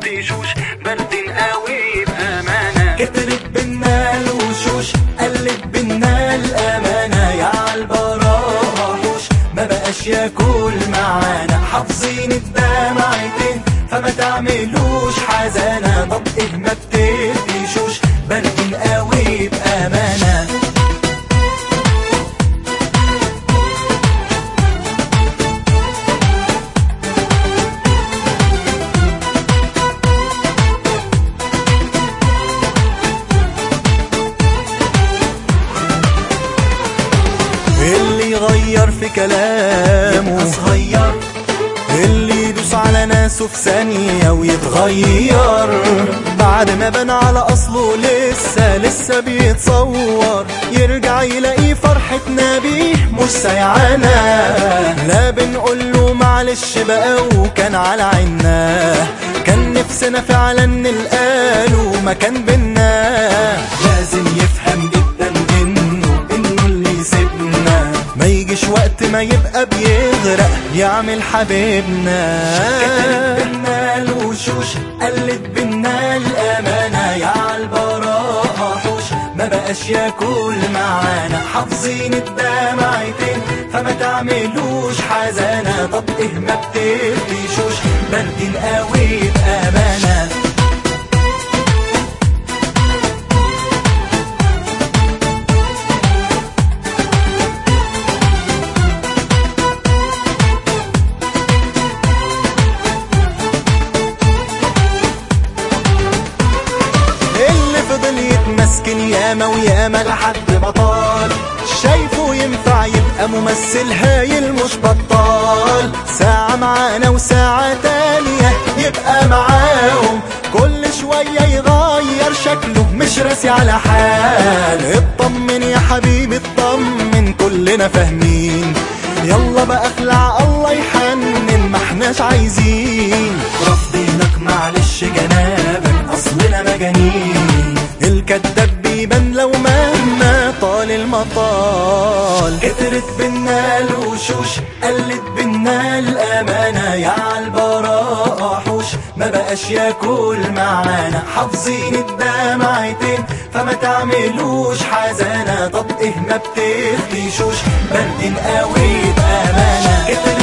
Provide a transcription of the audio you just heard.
بتقفشوش، باردين قوي بأمانة. كترت بينا الوشوش، قلت بينا الأمانة، يا عالبراءة وحوش ما بقاش ياكل معانا. حافظين الدمعتين فما تعملوش حزانة، طب ايه ما بتقفشوش، باردين قوي بأمانة. اللي يغير في كلامه صغير، اللي يدوس على ناسه في ثانية ويتغير، بعد ما بان على أصله لسه بيتصور، يرجع يلاقي فرحتنا بيه مش سيعانا. لا بنقوله معلش بقى وكان على عنا، كان نفسنا فعلا نلقاله مكان بينا. لازم يفهم جدا انه اللي يسيبنا ما يجيش وقت ما يبقى بيغرق يعمل حبيبنا. كترت بينا الوشوش، قلت بينا الأمانة، يا عالبراءة حوش ما بقاش ياكل معانا. حافظين الدمعتين فما تعملوش حزانة، طب ايه ما بتقفشوش، باردين قوي بأمانة. يتمسكن ياما وياما لحد بطال، شايفه ينفع يبقى ممثل هايل مش بطال. ساعة معانا وساعة تانية يبقى معاهم، كل شوية يغير شكله مش راسي على حال. اطمن يا حبيبي اطمن، كلنا فاهمين، يلا بقى اخلع الله يحنن ما احناش عايزين. رافضينك معلش جنابك اصلنا مجانين، الكداب بيبان لو مهما طال المطال. كترت بينا الوشوش، قلت بينا الأمانة، يا عالبراءة حوش ما بقاش ياكل معانا. حافظين الدمعتين فما تعملوش حزانة، طب ايه ما بتقفشوش، باردين قوي بأمانة.